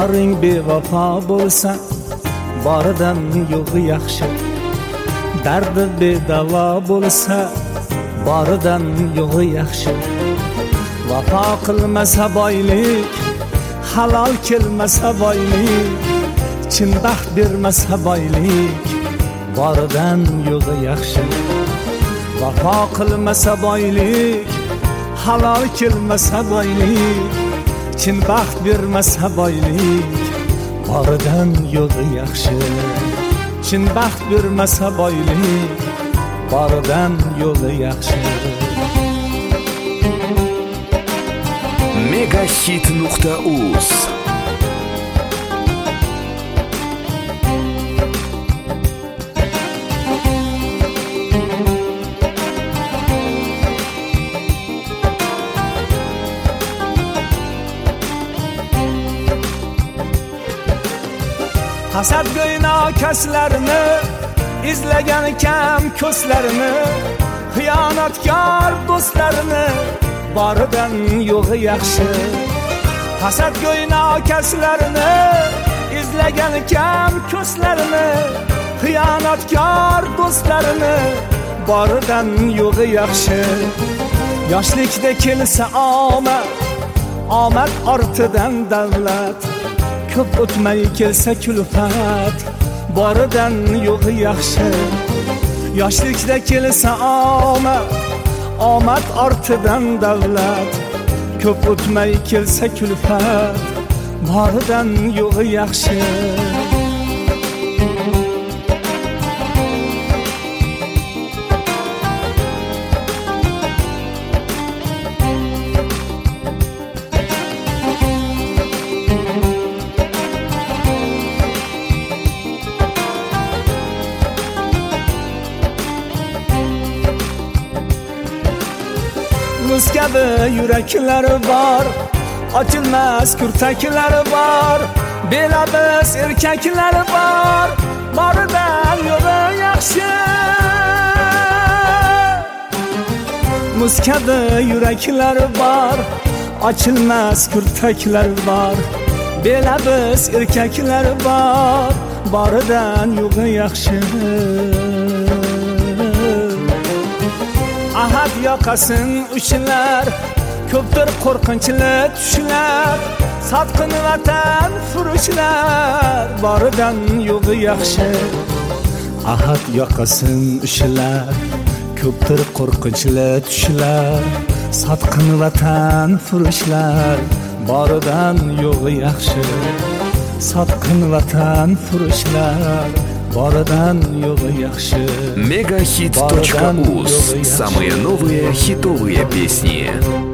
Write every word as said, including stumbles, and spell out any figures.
yoring bevafo bo'lsa, boridan yo'g'i yaxshi. Dardi bedavo bo'lsa, boridan yo'g'i yaxshi. Vafo qilmasa boylik, halol kelmasa boylik, chin baxt bermasa boylik, boridan yo'g'i yaxshi. Vafo qilmasa boylik, halol kelmasa boylik, chin baxt bermasa boylik, boridan yo'g'i yaxshi. Chin baxt bermasa boylik, boridan yo'g'i yaxshi. megahit nuqta uz Hasad go'yno kaslarni izlagan kam ko'zlarini, xiyonatkor do'stlarini, boridan yo'g'i yaxshi. Hasad go'yno kaslarni izlagan kam ko'zlarini, xiyonatkor do'stlarini, boridan yo'g'i yaxshi. Yoshlikda kelsa omad, omad ortidan davlat, ko'p o'tmay kelsa kulfat, boridan yo'g'i yaxshi. Yoshlikda kelsa omad, omad ortidan davlat, ko'p o'tmay kelsa kulfat, boridan yo'g'i yaxshi. Muz kabi yuraklari bor, ochilmas kurtaklari bor, belabis erkaklari bor, boridan yo'g'i yaxshi. Muz kabi yuraklari bor, ochilmas kurtaklari bor, belabis erkaklari bor, boridan yo'g'i yaxshi. Ahad yoqasin ushlar, ko'pdir qo'rqinchli tushlar, sotqin vatan furushlar, boridan yo'g'i yaxshi. Ahad yoqasin ushlar, ko'pdir qo'rqinchli tushlar, sotqin vatan furushlar, boridan yo'g'i yaxshi. Sotqin vatan furushlar, boridan yo'g'i yaxshi. megahit точка уз. Самые новые хитовые песни.